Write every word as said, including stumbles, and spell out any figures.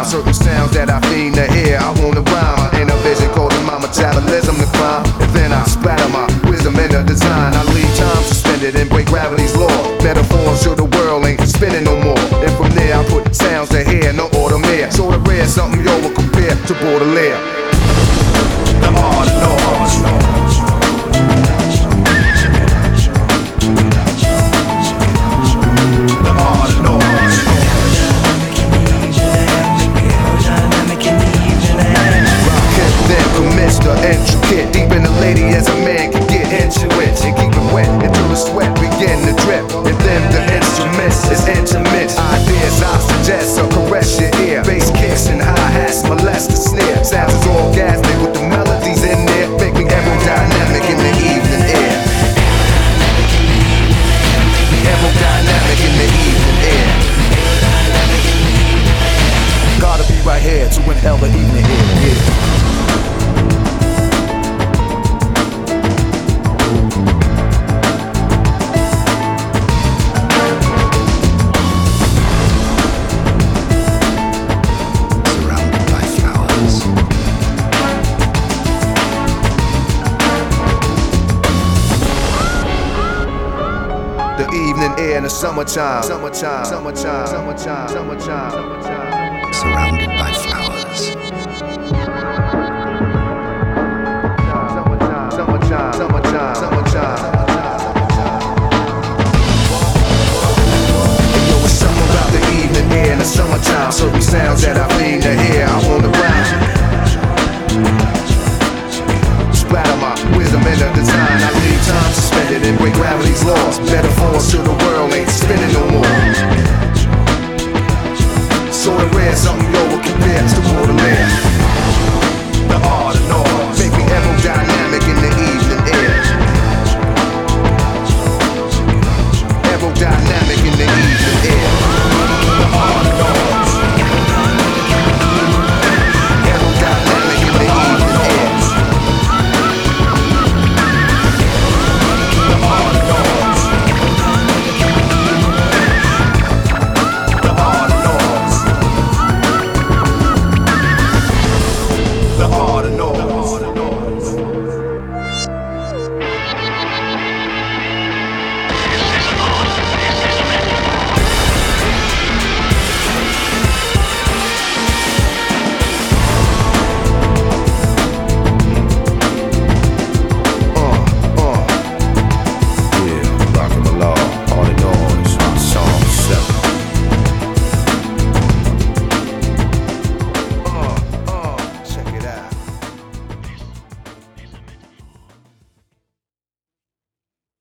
certain sounds that I fiend to hear. I wanna rhyme, in a vision causing my metabolism to climb. And then I splatter my wisdom in the design. I leave time suspended and break gravity's law. Metaphors show the world ain't spinning no more. And from there I put sounds to hear, no automare. So the rare, something yo will compare to Baudelaire. I'm on and on. Mister Intricate, deep in the lady as a man can get into it. And keep it wet until the sweat begin to drip. And then the instruments is intimate. Ideas I suggest so caress your ear. Bass kicks and hi-hats molest the snare. Sounds is orgasmic with the melodies in there. Make me aerodynamic in the evening air. Aerodynamic in the evening air. Gotta be right here to inhale the evening air. Yeah. The evening air in the summertime, summertime, summertime, summertime, summertime, summertime. Surrounded by flowers. Summertime, summertime, summertime, summertime. Yo, it's something about the evening air in the summertime. Certain sounds that I fiend to hear. I wanna rhyme. Splatter my wisdom in the design. I leave time suspended and break gravity's laws. Better